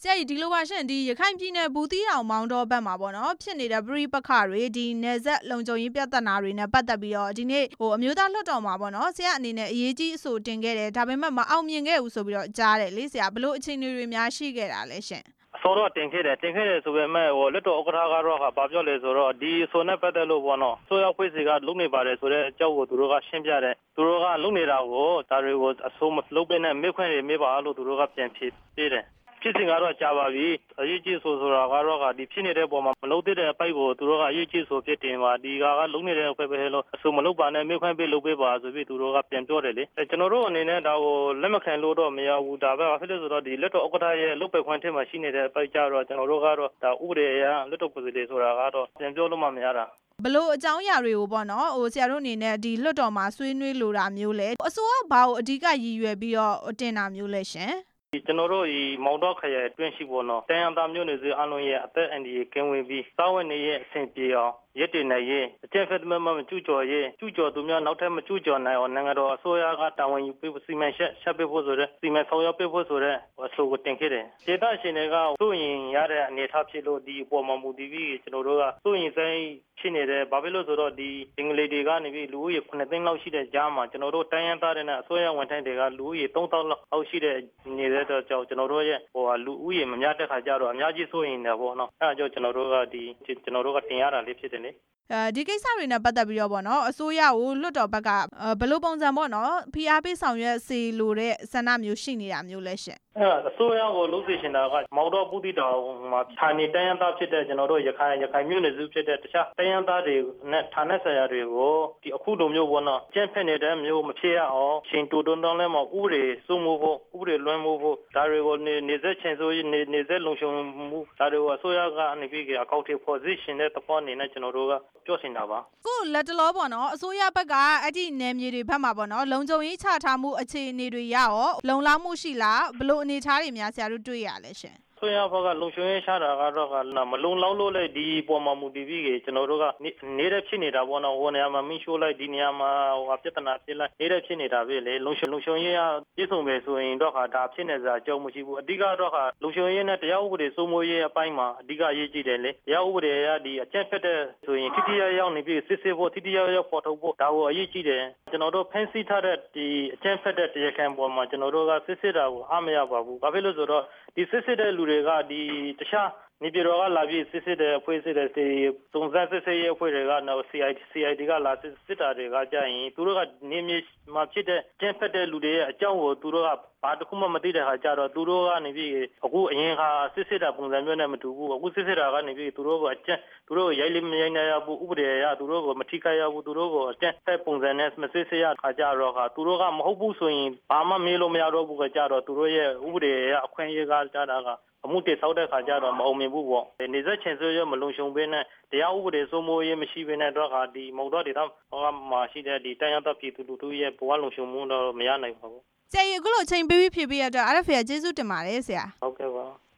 ဆရာကြီးဒီလိုပါရှင်ဒီရခိုင်ပြည်နယ်ဘူးသီးတောင်မောင်တောဘက်မှာပေါ့နော်ဖြစ်နေတဲ့ပဋိပက္ခတွေဒီနယ်စပ်လုံခြုံရေးပြဿနာတွေနဲ့ပတ်သက်ပြီးတော့ဒီနေ့အမျိုးသားလွှတ်တော်မှာပေါ့နော်ဆရာအနေနဲ့အရေးကြီးအဆိုတင်ခဲ့တယ်ဒါပေမဲ့မအောင်မြင်ခဲ့ဘူးဆိုပြီးတော့ကြားတယ်လေဆရာဘလို့အခြေအနေတွေများရှိခဲ့တာလဲရှင်ဆိုတော့တင်ခဲ့တယ်ဆိုပေမဲ့လက်တော်ဥက္ကဋ္ဌကတော့ဗာပြောလေဆိုတော့ဒီဆိုနဲ့ပတ်သက်လို့ပေါ့နော်ဆိုရောက်ဖွဲ့စီကလုံနေပါတယ်ဆိုတဲ့အကြောင်းကိုသူတို့ကရှင်းပြတယ်သူတို့ကလုံနေတာကိုဒါတွေကိုအစိုးမလုပ်ပဲနဲ့မေးခွန်းတွေမေးပါလို့သူတို့ကပြန်ဖြေပေးတယ်ဖြစ်စဉ်ကတော့ကြာပါပြီအရေးကြီးဆိုတာကတော့ဒီဖြစ်နေတဲ့ပုံမှာမလုပ်တဲ့အပိုက်ကိုသူတို့ကအရေးကြီးဆိုဖြစ်တင်ပါဒီကလုံနေတဲ့အဖွဲ့ပဲလို့အစိုးမလုပ်ပါနဲ့မေးခွန်းပေးလုပ်ပေးပါဆိုပြီးသူတို့ကပြန်ပြောတယ်လေကျွန်တော်တို့အနေနဲ့ဒါကိုလက်မခံလို့တော့မရဘူးဒါပဲဖြစ်လို့ဆိုတော့ဒီလက်တော်ဥက္ကဋ္ဌရဲ့လုပ်ပဲခွင့်ထဲမှာရှိနေတဲ့အပိုက်ကြတော့ကျွန်တော်တို့ကတော့ဒါဥပဒေအရလက်တော်ကိုယ်စားလှယ်ဆိုတာကတော့ပြန်ပြောလို့မှမရတာဘလို့အကြောင်းအရာတွေကိုပေါ့နော်ဆရာတို့အနေနဲ့ဒီလွှတ်တော်မှာဆွေးနွေးလိုတာမျိုးလဲအစိုးရဘာကိုအဓိကရည်ရွယ်ပြီးတော့တင်တာမျိုးလဲရှင်ကျွန်တော်တို့မောင်တော်ခရိုင်အတွင်းရှိပေါ်တော့တန်ရန်သားမျိုးနွယ်စုအလုံးရဲ့အသက်အန္တရာယ်ကင်းဝေးပြီးစာဝတ်နေရဲ့အဆင်ပြေအောင်ရည်တည်နိုင်ရေးအကျဉ်းဖက်သမမကျူးကျော်ရေးကျူးကျော်သူများနောက်ထပ်မကျူးကျော်နိုင်အောင်နိုင်ငံတော်အစိုးရကတာဝန်ယူပြီးစီမံချက်ပေးဖို့ဆိုတဲ့စီမံဆောင်ရွက်ပေးဖို့ဆိုတဲ့အဆိုကိုတင်ခဲ့တယ်ဒေသရှင်တွေကစိုးရင်ရတဲ့အနေအထားဖြစ်လို့ဒီအပေါ်မှာမူတည်ပြီးကျွန်တော်တို့ကစိုးရင်ဆိုင်ဖြစ်နေတယ်ဘာဖြစ်လို့ဆိုတော့ဒီအင်္ဂလိပ်တွေကနေပြီးလူဦးရေ9သိန်းလောက်ရှိတဲ့ကြားမှာကျွန်တော်တို့တိုင်းရင်းသားတွေနဲ့အစိုးရဝန်ထမ်းတွေကလူဦးရေ3000လောက်ရှိတဲ့နေတဲ့တော့ကြောင့်ကျွန်တော်တို့ရဲ့လူဦးရေမများတဲ့ခါကျတော့အများကြီးစိုးရင်တယ်ပေါ့နော်အဲဒါကြောင့်ကျွန်တော်တို့ကတင်ရတာလေးဖြစ်တယ်လေဒီကိစ္စတွေနဲ့ပတ်သက်ပြီးတော့ပေါ့နော်အစိုးရကိုလွှတ်တော်ဘက်ကဘယ်လိုပုံစံပေါ့နော်ဖိအားပေးဆောင်ရွက်စေလိုတဲ့ဆန္ဒမျိုးရှိနေတာမျိုးလဲရှင်အစိုးရကိုလုပ်စီရှင်တာကမောင်တော်ဘူးတီတောင်မှာဌာနေတိုင်းရင်းသားဖြစ်တဲ့ကျွန်တော်တို့ရခိုင်မြို့နယ်စုဖြစ်တဲ့တခြားတိုင်းရင်းသားတွေနဲ့ဌာနဆိုင်ရာတွေကိုဒီအခုလိုမျိုးပေါ့နော်ကျန်းဖက်နေတဲ့မျိုးမဖြစ်ရအောင်ရှင်တူတွန်းတောင်းလဲမှာဥပဒေစိုးမိုးဖို့ဥပဒေလွှမ်းမိုးဖို့ဒါတွေကိုနေဆက်ချင်ဆိုနေဆက်လုံခြုံမှုဒါတွေကိုအစိုးရကနေပြီးအကောက်တွေပေါ်စီရှင်တဲ့သဘောအနေနဲ့ကျွန်တော်တို့ကပြောချင်တာပါခုလက်တလောပေါ့နော်အစိုးရဘက်ကအဲ့ဒီနယ်မြေတွေဘက်မှာပေါ့နော်လုံခြုံရေးချထားမှုအခြေအနေတွေရရောလုံလောက်မှုရှိလားဘလို့အနေထားတွေများဆရာတို့တွေ့ရလဲရှင်ဆိုရဘကလုံခြုံရေးချတာကတော့မလုံလောက်လို့လေဒီပေါ်မှာမူတည်ပြီးကျွန်တော်တို့ကနေတဲ့ဖြစ်နေတာပေါ့နော်ဟိုနေရာမှာမင်းရှိုးလိုက်ဒီနေရာမှာပြဿနာဖြစ်လိုက်နေတဲ့ဖြစ်နေတာပဲလေလုံခြုံရေးပြည့်စုံပဲဆိုရင်တော့ဒါဖြစ်နေစရာအကြောင်းမရှိဘူးအဓိကတော့လုံခြုံရေးနဲ့တရားဥပဒေစိုးမိုးရေးအပိုင်းမှာအဓိကအရေးကြီးတယ်လေတရားဥပဒေဒီအကျဉ်းဖက်တဲ့ဆိုရင်ထိထိရောက်နေပြီးစစ်စစ်ဖို့ထိထိရောက်ပေါ်ထုတ်ဖို့ဒါကိုအရေးကြီးတယ်ကျွန်တော်တို့ဖန်ဆီးထားတဲ့ဒီအကျဉ်းဖက်တဲ့တရားခံပေါ်မှာကျွန်တော်တို့ကစစ်တာကိုအားမရပါဘူးဘာဖြစ်လို့ဆိုတော့ဒီစစ်တဲ့လူတွေကဒီတခြားနေပြည်တော်ကလာပြီးစစ်တဲ့အဖွဲ့စစ်တဲ့စုံစမ်းစစ်ဆေးရေးအဖွဲ့တွေကနော် CID ကလာစစ်တာတွေကကြာရင်သူတို့ကနေမြေမှာဖြစ်တဲ့ကျန်းဖက်တဲ့လူတွေရဲ့အကြောင်းကိုသူတို့ကဘာတစ်ခုမှမသိတဲ့ခါကျတော့သူတို့ကနေပြီးအခုအရင်ကစစ်တာပုံစံမျိုးနဲ့မတူဘူးအခုစစ်တာကနေပြီးသူတို့ကိုရိုက်လိမရိုက်နိုင်ရဘူးဥပဒေအရသူတို့ကိုမထိခိုက်ရဘူးသူတို့ကိုအကျန်းဖက်ပုံစံနဲ့မစစ်ဆေးရခါကျတော့သူတို့ကမဟုတ်ဘူးဆိုရင်ဘာမှမေးလို့မရတော့ဘူးခါကျတော့သူတို့ရဲ့ဥပဒေအရအခွင့်အရေးကကြတာကအမှုတည်ဆောက်တဲ့ခါကျတော့မအောင်မြင်ဘူးပေါ့နေဆက်ချင်ဆိုရမလုံခြုံဘဲနဲ့တရားဥပဒေစိုးမိုးရေးမရှိဘဲနဲ့တော့ဒီမုံတော့ဒေသမှာရှိတဲ့ဒီတိုင်းရင်းသားပြည်သူလူထုရဲ့ဘဝလုံခြုံမှုတော့မရနိုင်ပါဘူးဆရာကြီးအခုလိုချိန်ပေးပြီးဖြေပေးရတော့ RFA ကျေးဇူးတင်ပါတယ်ဆရာဟုတ်ကဲ့ပါ